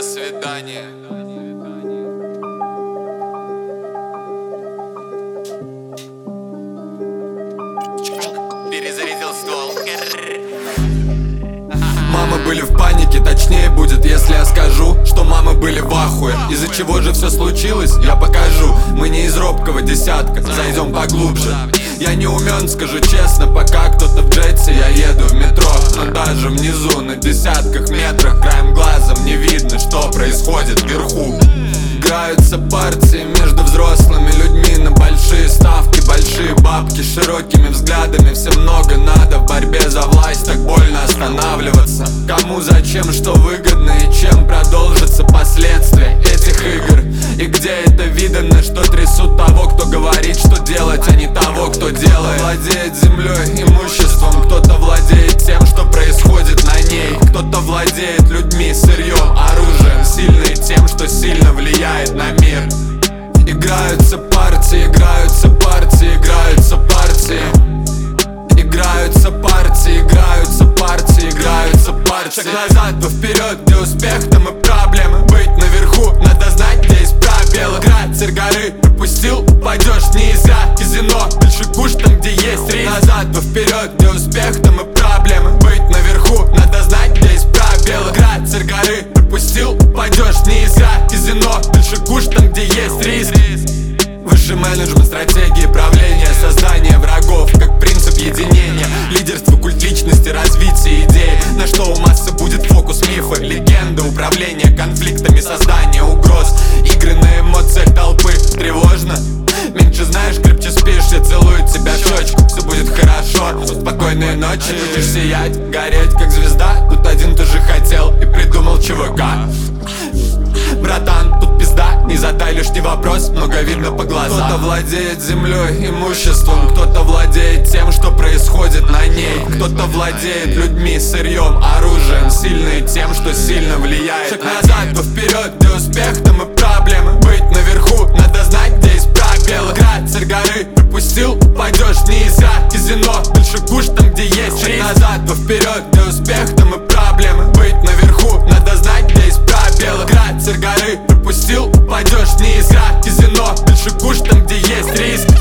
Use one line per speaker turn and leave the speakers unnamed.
до свидания. Перезарядил ствол.
Мамы были в панике, точнее будет, если я скажу, что мамы были в ахуе. Из-за чего же все случилось, я покажу. Мы не из робкого десятка, зайдем поглубже. Я не умен, скажу честно, пока кто-то в джете, я еду в метро. Но даже внизу, на десятках метрах, краем глазом не видно, что происходит вверху. Играются партии между взрослыми людьми на большие ставки, большие бабки с широкими взглядами. Всем много надо в борьбе за власть, так больно останавливаться. Кому, зачем, что выгодно и чем продолжатся последствия этих игр. И где это видано, что трясут того, кто говорит, что делать, а не того, кто делает. Владеет землей, имуществом, кто-то владеет тем, что происходит на ней. Кто-то владеет людьми, сырьем, оружием, сильный тем, что сильно влияет на мир. Играются партии, играются партии, играются партии. Играются партии, играются партии, играются партии. Шаг назад, то вперед, где успех, там и проблемы. Быть наверху, надо знать, где есть пробелы. Кратерь горы пропустил, упадешь не зря. Казино, больше куш там, где есть риск. Назад, то вперед, где успех, там и проблемы. Быть наверху, надо знать, где есть пробелы. Кратерь горы пропустил, упадешь не зря. Казино, больше куш там, где есть риск. Высший менеджмент, стратегии правления, создание врагов, как принцип единения. Лидерство, культ личности, развитие идей. На что у массы будет фокус, мифы, легенда. Управление конфликтами, создание угроз. Игры на эмоциях толпы, тревожно. Меньше знаешь, крепче спишь, я целую тебя в щечку. Все будет хорошо, спокойной ночи. Будешь сиять, гореть, как звезда. Тут один тоже хотел и придумал ЧВК. Братан, тут пизда, не задай лишний вопрос, много видно по глазам. Кто-то владеет землей, имуществом, кто-то владеет тем, что происходит на ней. Кто-то владеет людьми, сырьем, оружием, сильный тем, что сильно влияет. Шаг назад, то вперед, где успех, там и проблемы. Быть наверху, надо знать, где есть пробелы. Кратерь горы пропустил, упадешь не зря. Казино, больше куш там, где есть риск. Шаг назад, то вперед, где успех, там и проблемы. Быть наверху, надо знать, где есть пробелы. Кратерь горы пропустил, упадешь не зря. Казино, больше куш там, где есть риск.